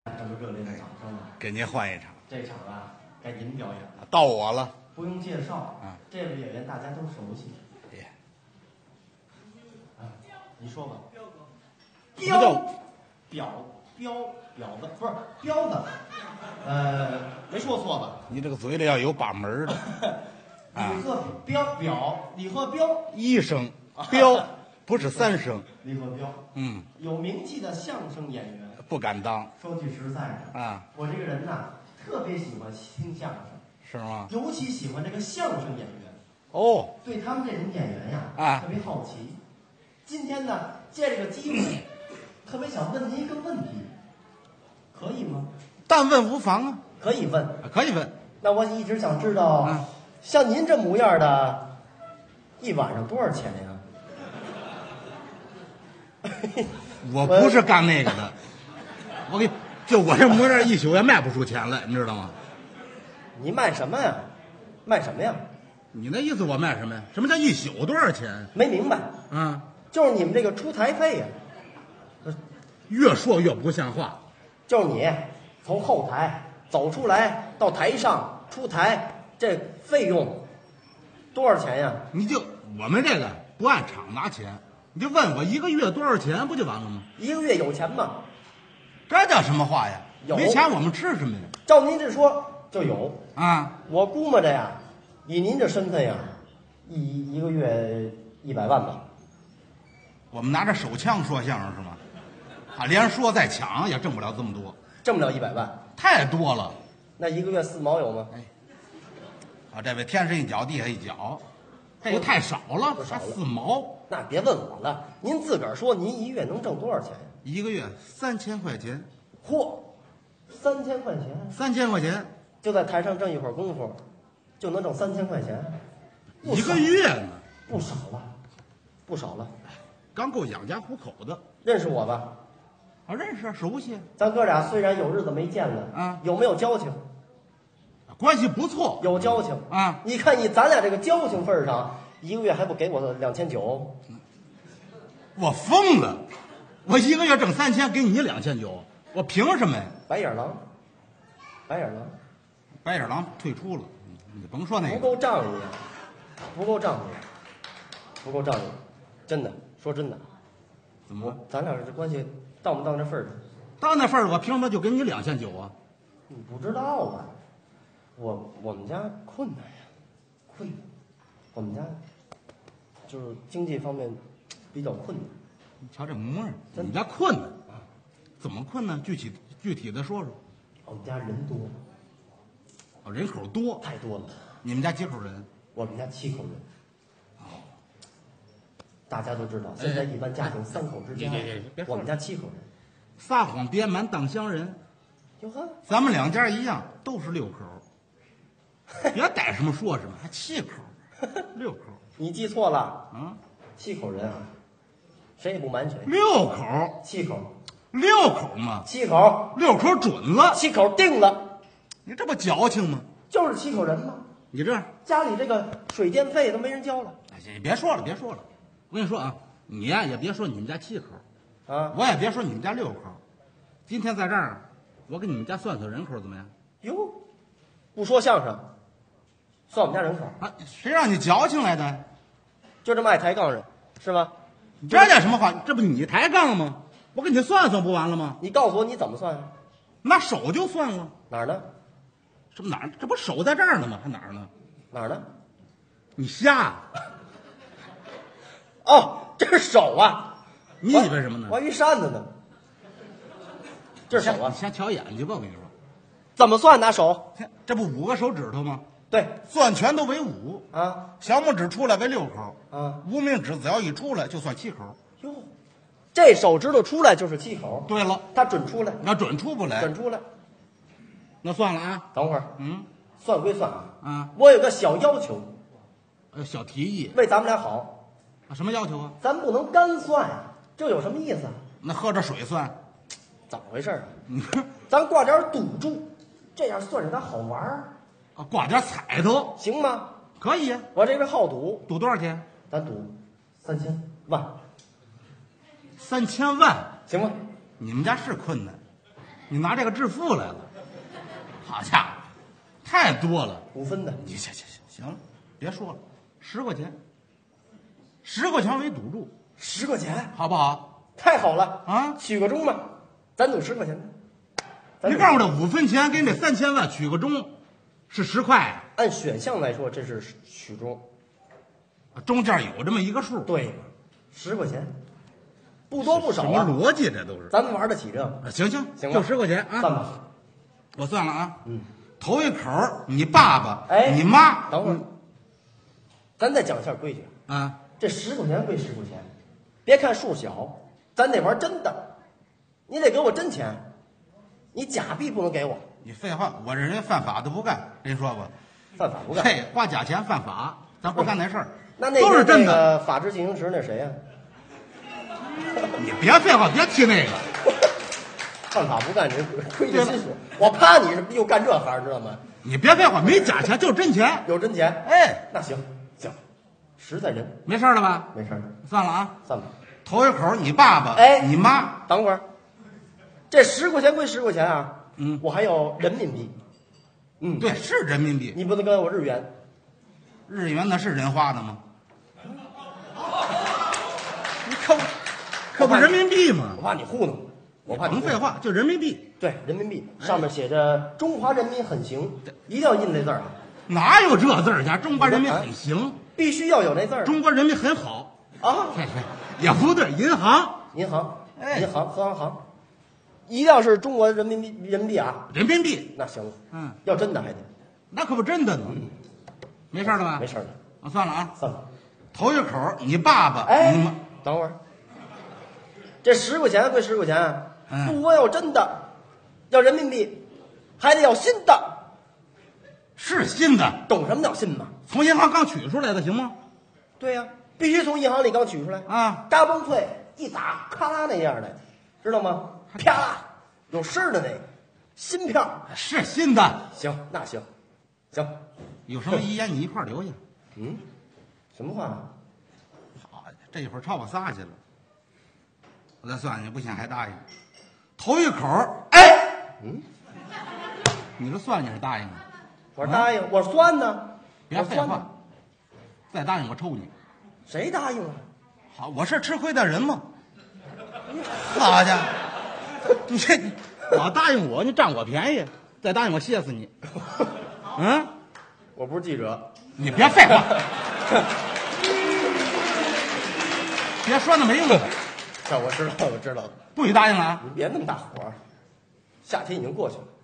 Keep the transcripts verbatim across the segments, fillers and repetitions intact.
这么热烈的掌声啊！ 给您换一场。 这场啊，该您表演了。 到我了。 不用介绍啊， 这位演员大家都熟悉。 耶， 啊，您说吧。 什么叫彪彪彪子不是彪子，呃，没说错吧？ 你这个嘴里要有把门的。啊李鹤彪彪，李鹤彪， 一声彪，不是三声。 李鹤彪， 嗯， 有名气的相声演员。 不敢当说句实在的啊， 我这个人呐，特别喜欢听相声， 是吗？ 尤其喜欢这个相声演员。 哦， 对他们这种演员呀， 啊特别好奇。今天呢，借这个机会，特别想问您一个问题，可以吗？ 但问无妨啊， 可以问。 可以问。 那我一直想知道， 啊像您这模样的，一晚上多少钱呀？ 我不是干那个的，我给就我这模样，一宿也卖不出钱来，你知道吗？ 你卖什么呀？卖什么呀？ 你那意思我卖什么呀？什么叫一宿多少钱？ 没明白。 啊， 就是你们这个出台费呀， 越说越不像话。 就是你从后台走出来到台上出台，这费用多少钱呀？ 你就我们这个不按场拿钱，你就问我一个月多少钱，不就完了吗？ 一个月有钱吗？ 这叫什么话呀？ 有没钱我们吃什么呀？ 照您这说就有。 啊， 我估摸着呀，以您这身份呀，一一个月一百万吧。 我们拿着手枪说相声是吗？啊，连说带抢也挣不了这么多， 挣不了一百万， 太多了。 那一个月四毛有吗？ 啊，这位天上一脚地下一脚，这个太少了， 不少了才四毛， 那别问我了，您自个儿说，您一月能挣多少钱呀？ 一个月三千块钱， 嚯，三千块钱， 三千块钱就在台上挣一会儿功夫，就能挣三千块钱，不一少个月呢， 不少了，不少了。 刚够养家糊口的。 认识我吧？ 啊，认识熟悉， 咱哥俩虽然有日子没见了， 啊有没有交情？ 关系不错。 有交情啊， 你看以咱俩这个交情份儿上，一个月还不给我两千九？ 我疯了，我一个月挣三千，给你两千九，我凭什么呀？ 白眼狼，白眼狼， 白眼狼退出了，你你甭说那不个， 够仗义，不够仗义，不够仗义，真的，说真的， 怎么咱俩这关系到不到这份儿上？ 到那份儿，我凭什么就给你两千九啊？ 你不知道吧？我我们家困难呀，困难，我们家就是经济方面比较困难。 你瞧这模样， 真的你家困难啊？怎么困难？具体具体的说说。 我们家人多， 哦，人口多， 太多了。 你们家几口人？ 我们家七口人。大家都知道，现在一般家庭三口之家别别别别，说了我们家七口人。 撒谎别瞒当乡人， 哟呵， 咱们两家一样，都是六口。别逮什么说什么，还七口，六口你记错了， 啊？ 七口人啊，谁也不瞒谁。 六口， 七口， 六口嘛， 七口， 六口准了。 七口定了， 你这不矫情吗？ 就是七口人嘛。 你这样， 家里这个水电费都没人交了哎，行别说了，别说了。我跟你说啊，你呀也别说你们家七口， 啊。 我也别说你们家六口。今天在这儿，我给你们家算算人口怎么样？ 哟，不说相声，算我们家人口， 啊，谁让你矫情来的？ 就这么爱抬杠人，是吗？ 这叫什么话？这不你抬杠吗？我给你算算不完了吗？ 你告诉我你怎么算啊？ 拿手就算了。 哪儿呢？ 这不哪儿？这不手在这儿呢吗？还哪儿呢？ 哪儿呢？ 你瞎？ 哦，这是手啊！ 你以为什么呢？ 我还以为扇子呢。这是手啊你？先瞧眼睛吧，我跟你说， 怎么算？拿手？ 这不五个手指头吗？ 对算全都为五， 啊小拇指出来为六口， 啊！ 无名指只要一出来就算七口。 哟，这手指头出来就是七口， 对了， 它准出来， 要准出不来， 准出来。 那算了啊。 等会儿， 嗯算归算啊， 啊， 我有个小要求， 呃，小提议为咱们俩好， 啊，什么要求啊？ 咱不能干算呀，这有什么意思啊？ 那喝着水算， 怎么回事啊？ 嗯咱挂点赌注，这样算着咱好玩儿， 啊，挂点彩头行吗？ 可以呀。 我这边好赌， 赌多少钱？ 咱赌三千万， 三千万。 行吗？ 你们家是困难， 你拿这个致富来了，好家伙，太多了。 五分的， 你行行行行了，别说了，十块钱，十块钱为赌注， 十块钱， 好不好？ 太好了啊！ 取个中嘛，咱赌十块钱。 你告诉他五分钱给你三千万，取个中，是十块啊。 按选项来说，这是取中， 中间有这么一个数。 对，十块钱，不多不少什么啊。 逻辑这都是？ 咱们玩得起这个。 行行行吧就十块钱啊。 算吧。 我算了啊。 嗯。 头一口你爸爸， 哎， 你妈。 等会儿，咱再讲一下规矩啊。 这十块钱归十块钱，别看数小，咱得玩真的，你得给我真钱，你假币不能给我。 你废话，我这人犯法都不干，跟你说吧。 犯法不干。 嘿，花假钱犯法，咱不干那事儿。 那那都是真的。 那个法制进行时那谁呀、 你别废话，别提那个。 犯法不干，这亏着心说。我怕你是又干这行，知道吗？ 你别废话，没假钱，就是真钱。 有真钱。 哎， 那行行，实在人。 没事了吧？ 没事。 算了啊， 算吧。 头一口你爸爸， 哎， 你妈。 等会儿，这十块钱归十块钱啊。 嗯， 我还有人民币。嗯， 对，是人民币。 你不能跟我日元。 日元那是人花的吗？你可可不人民币吗？ 我怕你糊弄，我怕你甭废话，就人民币。 对，人民币上面写着“中华人民很行”，一定要印那字儿啊。 哪有这字儿呀？中华人民很行， 必须要有那字儿。 中国人民很好啊， 也不对，银行， 银行， 哎， 银行，和行行，一定要是中国人民币，人民币啊， 人民币。 那行， 嗯， 要真的还得， 那可不真的呢。没事了吧？ 没事了。 我算了啊， 算了。 头一口你爸爸， 哎， 你妈。 等会儿，这十块钱归十块钱， 嗯， 不光要真的，要人民币，还得要新的。 是新的， 懂什么叫新吗？ 从银行刚取出来的，行吗？ 对呀、啊，必须从银行里刚取出来啊， 嘎嘣脆一打，咔啦那样的，知道吗？啪啦，有声儿的那个新票是新的。 行，那行，行， 有什么遗言你一块儿留下。 嗯，什么话？ 好，这一会儿超我仨去了。我再算你不行还答应。头一口，哎， 嗯， 你这算你是答应吗？ 我答应，我算呢。 别废话，再答应我抽你。 谁答应了？ 好，我是吃亏的人吗？好家伙，你这老答应我，你占我便宜，再答应我歇死你。嗯， 我不是记者。 你别废话，别说那没用的。 这我知道，我知道了。 不许答应了啊！ 你别那么大火，夏天已经过去了。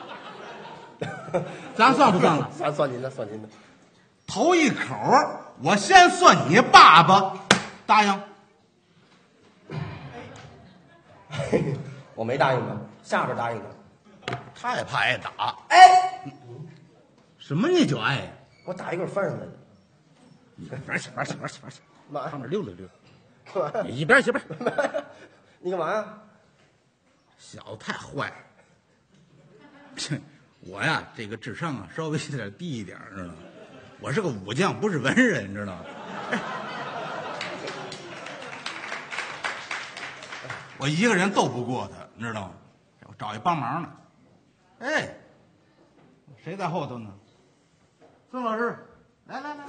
咱算不算了？ 咱算您的，算您的。 头一口，我先算你爸爸，答应。 我没答应他，下边答应他。 他也怕挨打。 哎， 什么你就挨？ 我打一个翻上来的。 你玩去玩去玩去玩去， 妈， 上面溜溜溜。你一边去边。 你干嘛呀？ 小子太坏了。我呀，这个智商啊，稍微有点低一点，知道吗？我是个武将，不是文人，知道吗？我一个人斗不过他，你知道吗？我找一帮忙的。哎，谁在后头呢？孙老师，来来来来。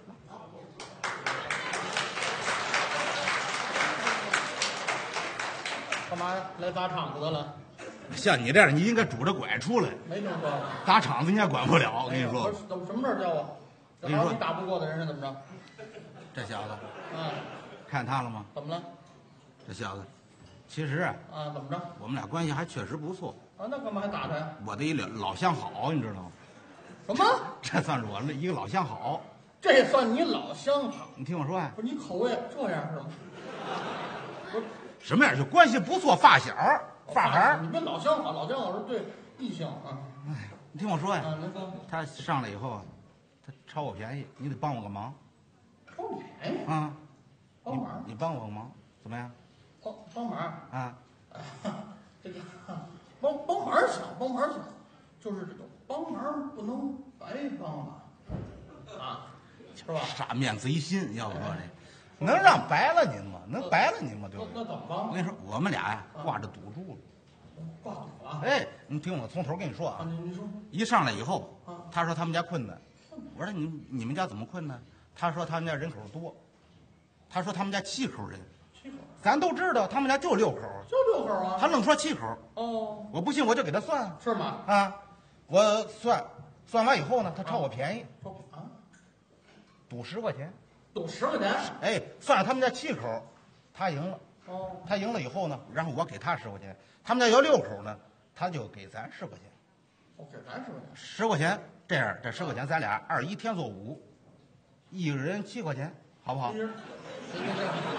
干嘛呀？来砸场子的了？ 像你这样，你应该拄着拐出来。 没听说过。 打场子你也管不了，我跟你说。 怎么什么事儿叫我？ 我跟你说， 你打不过的人是怎么着？ 这小子， 啊， 看他了吗？ 怎么了？ 这小子，其实啊， 啊，怎么着？ 我们俩关系还确实不错。 啊，那干嘛还打他呀？ 我的一老老相好，你知道吗？ 什么？ 这算是我的一个老相好。 这算你老相好？ 你听我说呀、啊， 不是你口味这样是吗？不是什么样？就关系不错，发小、发孩。 你别老相好，老相好是对异性啊。 哎，你听我说呀、 啊，您说。 他上来以后啊，他超我便宜，你得帮我个忙。 超你便宜啊？ 帮忙？ 你, 你帮我个忙，怎么样？ 帮帮忙啊？ 这个帮帮忙行，帮忙行，就是这个帮忙不能白帮吧？啊，是吧？ 杀面贼心，要不说这，能让白了您吗？能白了您吗？对吧？ 那怎么帮？ 我跟你说，我们俩呀挂着赌注了。 挂赌啊！ 哎，你听我从头跟你说啊， 啊， 你你说一上来以后啊， 他说他们家困难，我说你你们家怎么困难？他说他们家人口多，他说他们家七口人， 七口， 咱都知道他们家就六口， 就六口啊。 他愣说七口， 哦， 我不信我就给他算是吗？ 啊，我算算完以后呢，他超我便宜， 说啊， 赌十块钱， 赌十块钱。 哎，算上他们家七口，他赢了。 哦， 他赢了以后呢，然后我给他十块钱，他们家要六口呢，他就给咱十块钱， 我给咱十块钱。 十块钱这样，这十块钱咱俩二一添作五，一人七块钱，好不好一？人，你你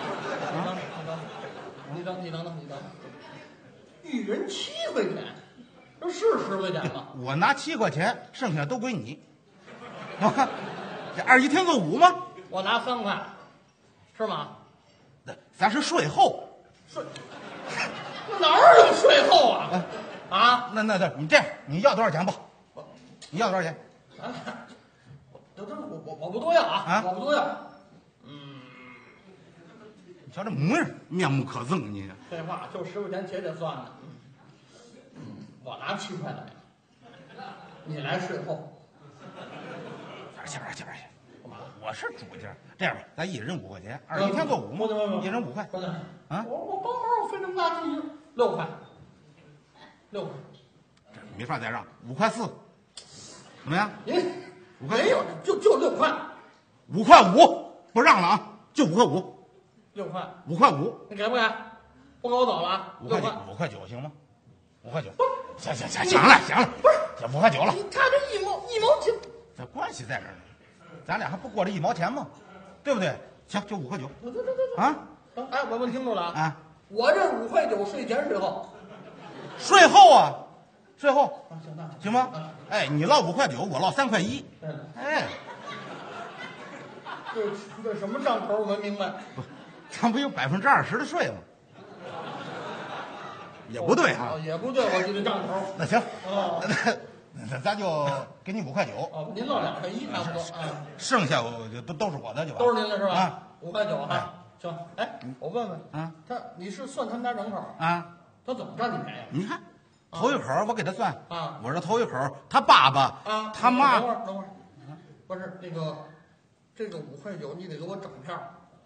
你你等你等你等等你等，一人七块钱，这是十块钱吗？ 我拿七块钱，剩下都归你，啊，这二一添作五吗？ 我拿三块，是吗？ 咱是税后， 税，那哪儿有税后啊？啊， 那那那，你这样，你要多少钱吧？你要多少钱？ 咱俩，这这我我我不多要啊， 啊我不多要。 你瞧这模样，面目可憎，你废话，就十块钱且得算呢。嗯，我拿七块来，你来税后， 去边去边去。 干嘛？ 我是主家，这样吧，咱一人五块钱，二一添作五嘛，一人五块。 不是啊我我帮忙，我费这么大劲，六块，六块。 这没法再让，五块四，怎么样？ 您五块没有，就就六块， 五块五，不让了啊，就五块五， 六块， 五块五， 你给不给？不给我走了啊！ 五块九六块，， 五块九行吗？五块九，行行行，行了行了， 不是， 这五块九了， 你看这一毛一毛钱， 这关系在这儿呢，咱俩还不过这一毛钱吗？对不对？行，就五块九对对对对。 啊哎，我问清楚了啊！ 啊， 我这五块九税前税后， 税后啊，税后啊，行那行吗？哎，你落五块九，我落三块一， 对了， 哎， 这这什么账口我没明白。 咱不有百分之二十的税吗？也不对哈哦，也不对，我记得账口。 那行， 哦那那咱就给你五块九， 哦，您落两块一差不多啊， 剩下我就都都是我的，就完都是您的是吧？ 啊五块九啊，行。哎，我问问啊他，你是算他们家人口， 啊！ 他怎么占你便宜你看，头一口我给他算啊我说头一口他爸爸啊？ 他妈等会儿等会儿，不是那个这个五块九，你得给我整票，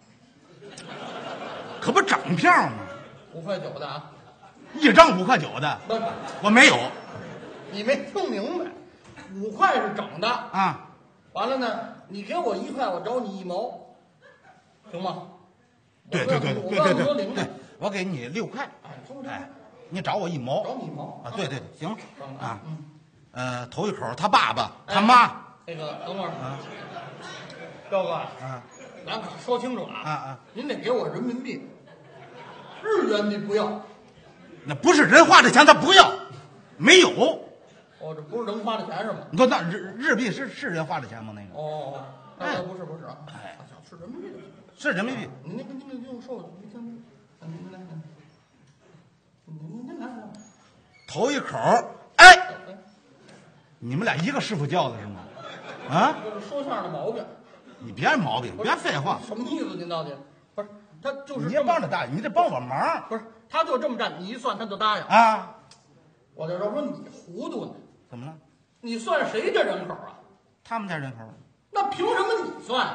可不整票吗？ 五块九的啊？ 一张五块九的不是， 我没有你没听明白，五块是整的， 啊！ 完了呢，你给我一块，我找你一毛，行吗？ 对对对对我告诉对对你说零的对对，，我给你六块， 哎，是不是？ 哎，你找我一毛找你一毛啊！对对，行啊， 嗯， 呃，头一口他爸爸哎他妈那个等会儿，彪哥， 啊咱可说清楚了啊啊， 您得给我人民币，日元你不要， 那不是人花的钱，他不要，没有。 哦，这不是人花的钱是吗？ 你说那日日币是是人花的钱吗？那个哦， 哎那不是不是啊， 哎想是人民币的。 是人民币。 您您您您您说我没听明白，您您来，您您来， 头一口，哎， 哎， 你们俩一个师傅教的是吗？啊， 这是说相声的毛病。 你别毛病，别废话， 什么意思？您到底不是他就是你这么也帮着大爷，你得帮我忙不是，他就这么站，你一算他就答应。 啊！ 我就说说你糊涂呢， 怎么了？ 你算谁家人口啊？ 他们家人口， 那凭什么你算？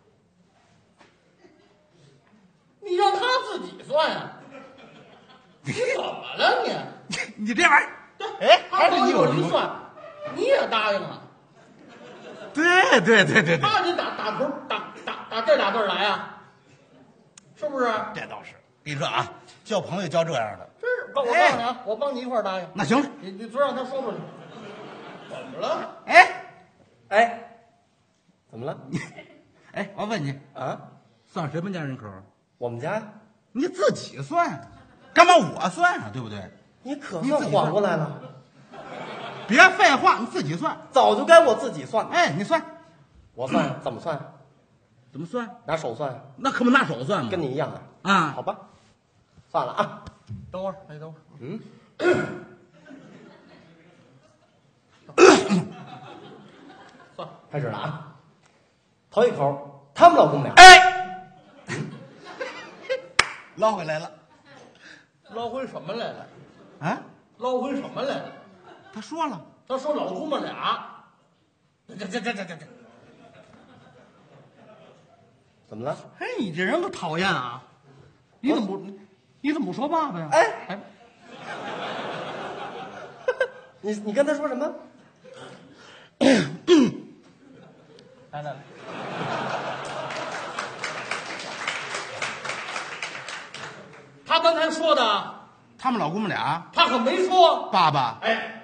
你让他自己算呀、你怎么了你？ 你这玩意儿， 对， 哎他还是你有主意一算，你也答应了。 对对对对对， 他你打打头打打打这俩字儿来啊，是不是？ 这倒是。跟你说啊，交朋友交这样的， 这是，我告诉你啊，我帮你一块儿答应。 那行了。 你你昨让他说出去，怎么了？ 哎哎，怎么了？ 哎，我问你， 啊， 算谁们家人口？ 我们家你自己算，干嘛我算啊？对不对？ 你可你算自己算缓过来了， 别废话，你自己算。 早就该我自己算。 哎，你算我算怎么算？ 怎么算？ 拿手算， 那可不拿手算吗？ 跟你一样啊。 啊好吧，算了啊。 等会儿，哎，等会儿， 嗯， 算， 开始了啊。头一口，他们老公俩。 哎，捞回来了捞回什么来了？ 啊！ 捞回什么来了？ 他说了， 他说老姑们俩，这这这这这这， 怎么了？ 嘿，你这人可讨厌啊！你怎么不你怎么不说爸爸呀？ 哎哎， 你你跟他说什么？ 来来来，他刚才说的， 他们老公们俩， 他可没说。 爸爸哎，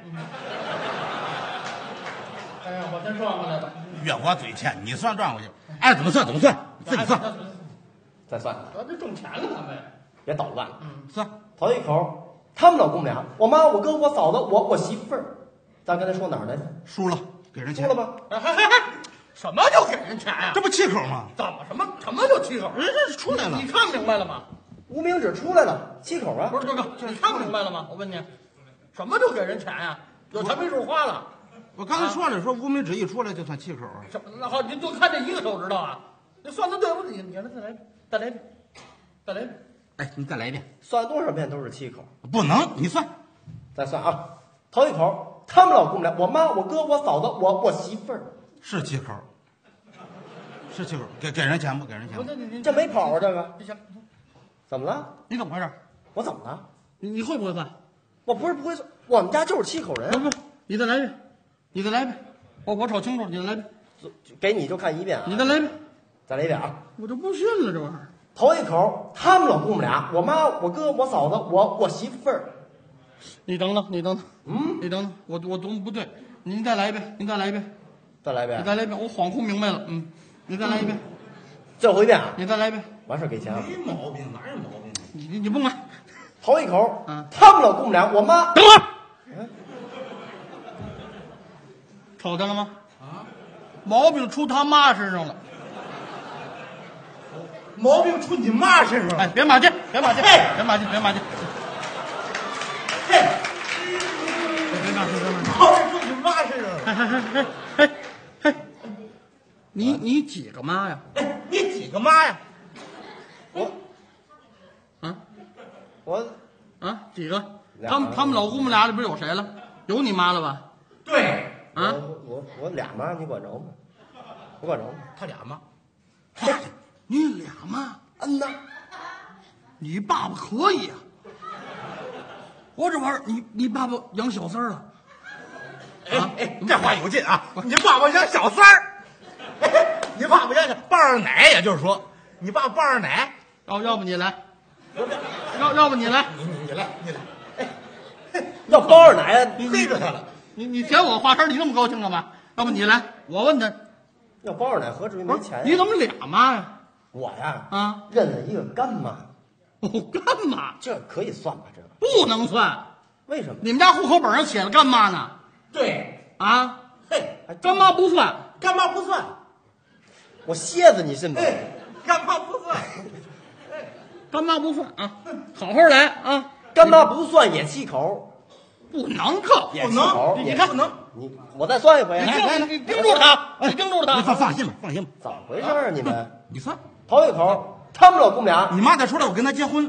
哎呀，我先转过来吧。 越我嘴欠，你算转过去，爱怎么算怎么算，自己算再算， 咱这挣钱了，咱们。 别捣乱。 算。 头一口，他们老公俩，我妈、我哥、我嫂子、我我媳妇儿，咱刚才说哪儿来着？ 输了，给人钱说了吧？ 哎嗨嗨嗨，什么就给人钱呀、 这不气口吗？ 怎么什么什么就七口？ 人这出来了你，看明白了吗？ 无名指出来了，七口啊不！是哥哥，你看明白了吗？我问你，什么就给人钱呀、有钱没处花了？ 我刚才说了，说无名指一出来就算气口。 什么？那好，你就看这一个手指头啊？你算的对不？你你让他再来一遍，再来一遍，再来一遍。 哎，你再来一遍。 算多少遍都是七口。 不能，你算。 再算啊，头一口，他们老公俩，我妈、我哥、我嫂子、我我媳妇儿， 是气口，是气口，给给人钱不？给人钱不？ 不是你你这没跑啊，这个你想怎么了？ 你怎么回事？ 我怎么了？ 你你会不会算？ 我不是不会算，我们家就是七口人啊， 不不，你再来一遍，你再来一遍，我我瞅清楚了，你再来一遍， 给你就看一遍啊， 你再来一遍， 再来一遍啊。 我就不信了，这玩意儿。 头一口，他们老公俩，我妈、我哥、我嫂子、我我媳妇儿， 你等等，你等等， 嗯， 你等等，我我懂不对，您再来一遍，您再来一遍， 再来一遍， 你再来一遍，我恍惚明白了，嗯，你再来一遍， 最后一遍啊， 你再来一遍， 完事儿给钱啊。 没毛病，哪有毛病？ 你你你甭管， 头一口， 嗯他们老公俩，我妈， 等会儿，瞅见了吗？ 啊， 毛病出他妈身上了。 毛病出你妈身上哎， 了。 别骂街，别骂街， 嘿别骂街，别骂街， 嘿， 别骂街，别骂街。 毛病出你妈身上了。 嘿嘿嘿嘿嘿，你你几个妈呀？ 哎，你几个妈呀？ 我啊我啊，几个？ 俩他们他们老姑们俩里边有谁了？有你妈了吧？ 对， 啊， 我我我俩妈，你管着吗？我管着吗？ 他俩妈。 你俩妈？ 嗯呐， 你爸爸可以啊！我这玩意儿，你你爸爸养小三儿了？ 哎哎，这话有劲啊！你爸爸养小三儿，哎，你爸爸养小棒儿奶，也就是说，你爸棒儿奶。 要要不你来，要要不你来， 你你你来，你来， 要包二奶， 黑着他了。 你你嫌我话茬儿你那么高兴干嘛？要不你来，我问他， 要包二奶何至于没钱呀？ 你怎么俩妈呀？ 我呀， 啊， 认了一个干妈， 我干嘛？ 这可以算吧？这个不能算， 为什么？ 你们家户口本上写了干妈呢？ 对， 啊， 嘿， 还干妈不算， 干妈不算， 我蝎子你信不？ 哎，干妈不算， 干妈不算啊，好好来啊， 干妈不算也七口， 不能够， 也七口，也你看不能。 你我再算一回你啊， 盯你盯住他，你盯住你他， 放放心吧，放心吧， 怎么回事啊？你们你算。 头一口，他们老公俩， 你妈再出来，我跟他结婚。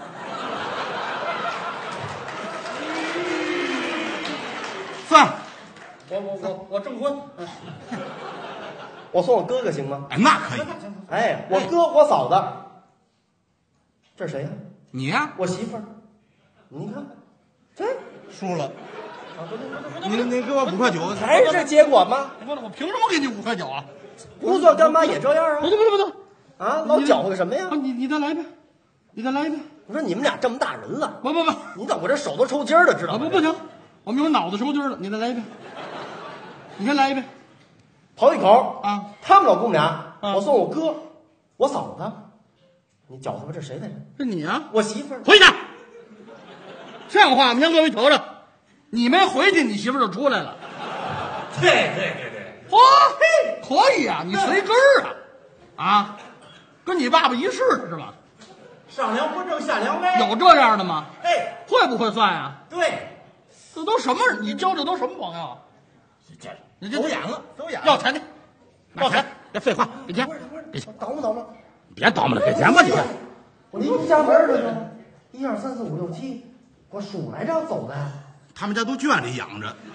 算， 我我我我证婚，嗯我送我哥哥行吗？ 哎，那可以。 哎，我哥我嫂子，这是谁呀？ 你呀， 我媳妇儿，你看，这输了。你你给我五块九， 还是这结果吗？ 我我凭什么给你五块九啊？ 不算干妈也这样不啊！ 对不对不对， 啊，老搅和个什么呀啊？你你再来一遍，你再来一遍， 我说你们俩这么大人了， 不不不， 你等我这手都抽筋儿了，知道吗？ 啊不不行，我们有脑子抽筋了，你再来一遍，你先来一遍头一口， 啊！ 他们老公俩， 啊我送我哥，我嫂子，你搅和吧，这谁来着？ 是你啊？ 我媳妇儿。 回去，像话吗？先各位瞅瞅，你没回去，你媳妇就出来了。 对对对对， 嚯嘿，可以啊，你随根儿啊，啊，跟你爸爸一世的是吧？ 上梁不正下梁歪。 有这样的吗？ 哎， 会不会算呀？ 对， 这都什么人？你交这都什么朋友？ 这你这走眼了，走眼了。 要钱去， 要钱，别废话， 给钱不，是不是，我倒磨倒磨。 别叨磨了，给钱吧你。 我离家门儿这个一二三四五六七，我数来着走的。 他们家都圈里养着。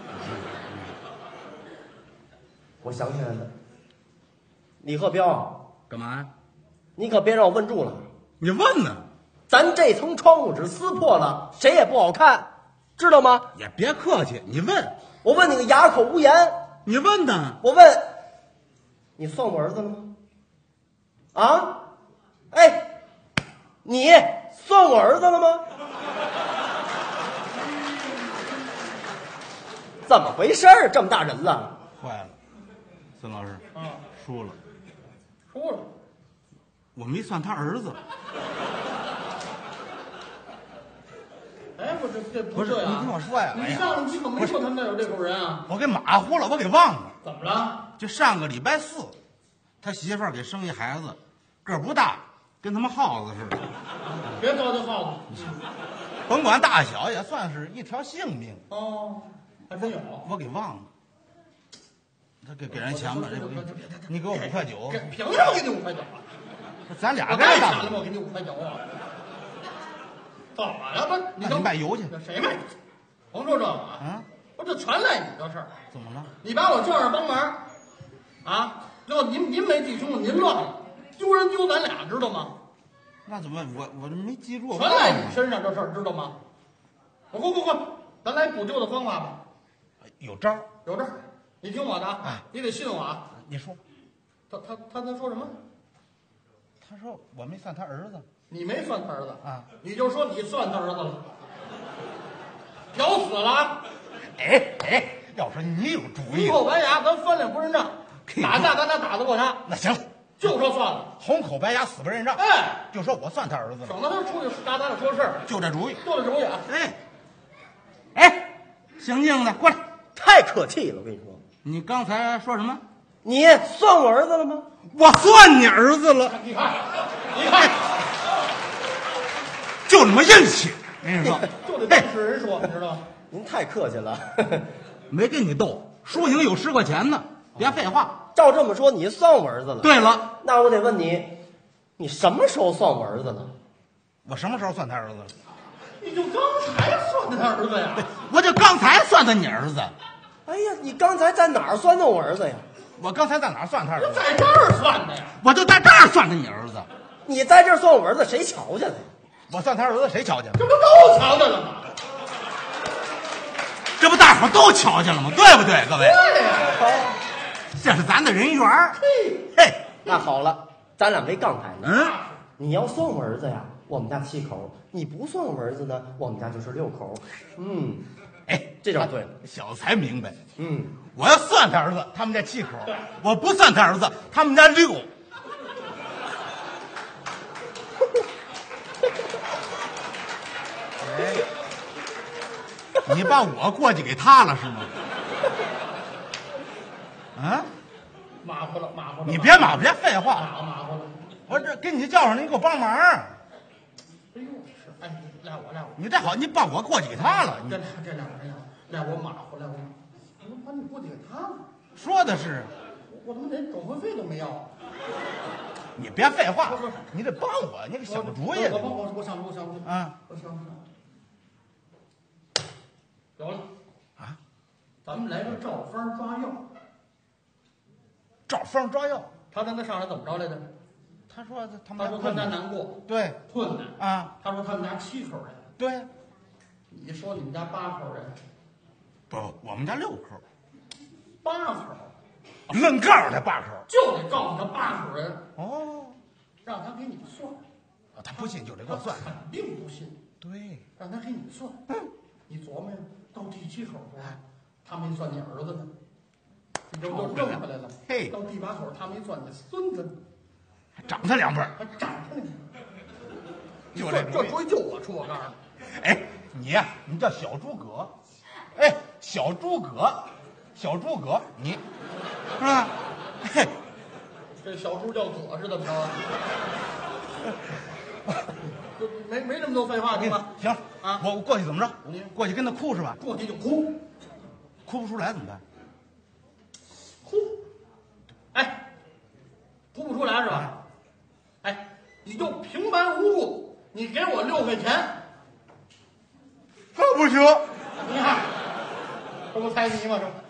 我想起来了，李鹤彪， 干嘛呀？ 你可别让我问住了。 你问呢？ 咱这层窗户纸撕破了，谁也不好看，知道吗？ 也别客气，你问。 我问你个哑口无言。 你问呢？ 我问，你算我儿子了吗？啊？哎，你算我儿子了吗？怎么回事儿？这么大人了？ 坏了，孙老师， 啊， 输了， 输了。 我没算他儿子。 哎，不这这不是， 对啊！ 你听我说呀，哎你呀， 上你怎么没说他们那有这口人啊？ 我给马虎了，我给忘了。 怎么了？ 就上个礼拜四，他媳妇儿给生一孩子，个儿不大，跟他妈耗子似的。 别糟践耗子。 甭管大小，也算是一条性命。 哦，还真有。 我给忘了。他给给人钱吧，这个你给我五块九。 这凭什么给你五块九啊？ 咱俩我该钱干干了吗？我给你五块九啊？怎么了？不，你那你卖油去。 谁卖？甭说这个啊！ 啊？ 我这全赖你的事儿。 怎么了？ 你把我叫上帮忙，啊，最后您您没记清楚，您乱了，丢人丢咱俩，知道吗？ 那怎么我我这没记住？ 全赖你身上这事儿，知道吗？我快快快，咱来补救的方法吧。 有招儿。 有这儿，你听我的啊， 哎你得信我啊。 你说。 他他他他说什么？ 他说我没算他儿子。 你没算他儿子啊？ 你就说你算他儿子了，咬死了啊！ 哎哎，要说你有主意红，口白牙，咱翻脸不认账，打架咱俩打得过他， 那行， 就说算了。 红口白牙，死不认账。 哎， 就说我算他儿子了， 省得他出去打咱俩说事儿， 就这主意。 就这主意啊！ 哎，哎，姓宁的，过来。 太客气了，我跟你说， 你刚才说什么？ 你算我儿子了吗？ 我算你儿子了， 你看，你看， 就这么硬气。跟你说， 就得当事人说，你知道吗？ 您太客气了。 没跟你斗，输赢有十块钱呢，别废话。 照这么说，你算我儿子了。 对了， 那我得问你，你什么时候算我儿子了？ 我什么时候算他儿子了？ 你就刚才算的他儿子呀？ 我就刚才算的你儿子。 哎呀，你刚才在哪儿算的我儿子呀？ 我刚才在哪儿算他儿子？ 在这儿算的呀？ 我就在这儿算的你儿子。 你在这儿算我儿子，谁瞧见了呀？ 我算他儿子，谁瞧见了？ 这不都瞧见了吗？ 这不大伙都瞧见了吗？对不对，各位？ 对呀。 这是咱的人缘儿。 嘿， 嘿， 那好了，咱俩没杠抬呢。 嗯， 你要算我儿子呀，我们家七口；你不算我儿子呢，我们家就是六口。嗯， 哎， 这招对了。 小子才明白。 嗯， 我要算他儿子，他们家七口；我不算他儿子，他们家六。哎，你把我过继给他了是吗？啊？ 马虎了，马虎了。 你别马，别废话。 马马虎了。 我这给你叫上，你给我帮忙。 哎呦，是，哎，赖我赖我。 你这好，你把我过继给他了。你这这两个人赖我马虎，赖我马虎。我把你过继给他了， 说的是， 我他妈连转会费都没要。 你别废话不是， 你得帮我，你得想个主意。 我我我我想我想我想啊， 我想我想。有了啊， 咱们来个照方抓药。 照方抓药。 他刚才上来怎么着来着？ 他说他们家他说他们家难过， 对困难啊， 他说他们家七口人， 对， 你说你们家八口人， 不，我们家六口， 八口愣告诉他八口。 就得告诉他八口人， 哦， 让他给你算。 啊他不信就得给我算。 肯定不信， 对， 让他给你算。嗯，你琢磨呀，到第七口时候，他没算你儿子呢，你这不就挣回来了？ 嘿到第八口他没算你孙子呢， 还长他两辈儿。 还长他呢。 就这这这主意就我出，我告诉你。 哎，你呀，你叫小诸葛，哎，小诸葛，小诸葛，你是吧？嘿， 这小猪叫葛是怎么着啊？就没没这么多废话，行吧？ 行啊我我过去怎么着？ 你过去跟他哭是吧？ 过去就哭， 哭不出来怎么办？ 哭，哎，哭不出来是吧？哎，你就平白无故，你给我六块钱， 那不行， 你看，这不猜谜吗？这。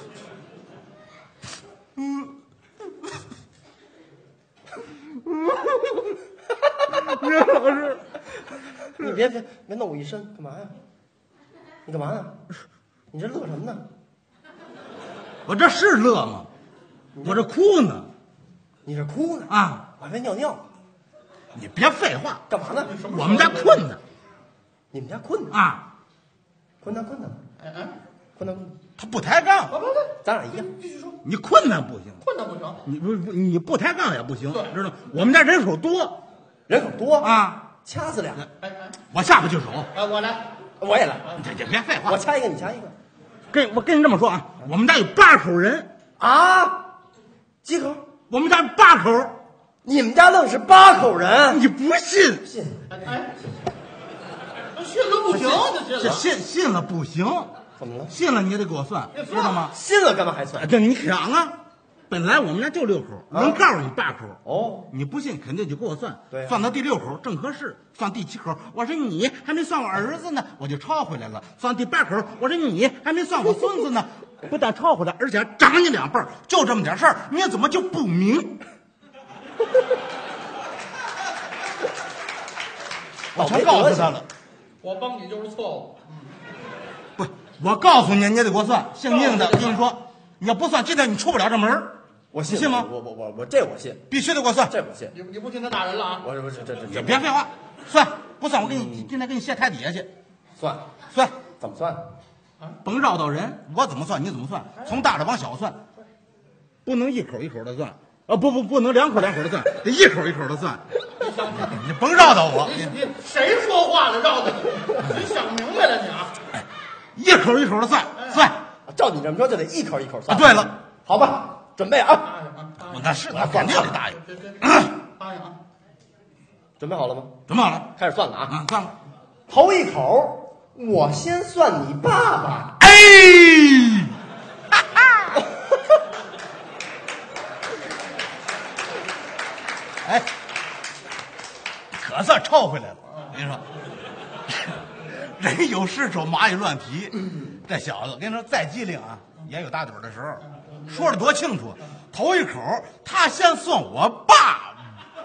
岳老师， 你别别别弄我一身，干嘛呀？你干嘛呢？你这乐什么呢？ 我这是乐吗？我这哭呢。 你这哭呢？ 啊， 我还没尿尿。 你别废话， 干嘛呢？ 我们家困呢。 你们家困呢？ 啊， 困难困难， 哎哎， 困难困难， 他不抬杠， 不不不， 咱俩一样。 继续说， 你困难不行， 困难不成？ 你不不你不抬杠也不行， 对知道吗？我们家人口多人口多， 啊， 掐死俩。 哎哎我下不去手。 哎，我来， 我也来， 这这别废话， 我掐一个，你掐一个。 跟我跟你这么说啊，我们家有八口人， 啊，几口？ 我们家有八口， 你们家愣是八口人？ 你不信？ 信？ 哎哎，这信了不行，这信了， 这信信了不行， 怎么了？ 信了你也得给我算，知道吗？ 信了干嘛还啊算？ 这你想啊，本来我们家就六口，能告诉你八口。 哦， 你不信，肯定就给我算， 对啊算到第六口正合适，算第七口，我说你还没算我儿子呢，我就抄回来了。算第八口，我说你还没算我孙子呢，不但抄回来，而且还涨你两辈儿，就这么点事儿，你怎么就不明？我全告诉他了， 我帮你就是错误。 不，我告诉你，你也得给我算，姓宁的，跟你说，你要不算，今天你出不了这门儿我信你信吗我我我我这我信， 必须得给我算。 这我信。 你你不听他打人了啊？ 我这不是这这你这别废话，算不算？我给你今天给你卸台底下去， 算算。 怎么算？ 甭绕到人，我怎么算你怎么算，从大的往小算，不能一口一口的算，啊不不不能两口两口的算，得一口一口的算。你甭绕到我， 你你谁说话了？绕的你，你想明白了你啊？ 一口一口的算算。 照你这么说，就得一口一口算。 啊对了， 好吧，准备啊， 答应啊！答应我那是那肯定得答应。 这这答应啊！ 准备好了吗？ 准备好了？ 开始算了啊！ 啊，算了。 头一口，我先算你爸爸。 哎，哈哈。哎，可算抄回来了。我跟你说，人有失手，蚂蚁乱踢。这小子，我跟你说，再机灵啊，也有打盹的时候。说的多清楚，头一口他先算我爸。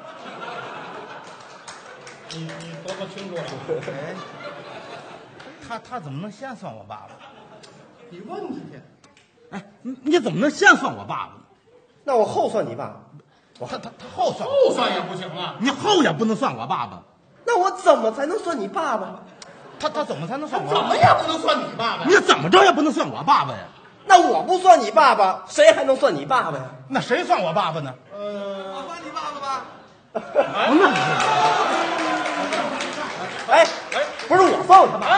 你你多么清楚了？ 哎，他他怎么能先算我爸爸？ 你问他去。 哎，你你怎么能先算我爸爸呢？ 那我后算你爸， 我他他他后算， 后算也不行啊！ 你后也不能算我爸爸。 那我怎么才能算你爸爸？ 他他怎么才能算我？ 怎么也不能算你爸爸呀？ 你怎么着也不能算我爸爸呀？ 那我不算你爸爸，谁还能算你爸爸呀？ 那谁算我爸爸呢？ 呃， 我算你爸爸吧。 那哎哎，不是我算他爸，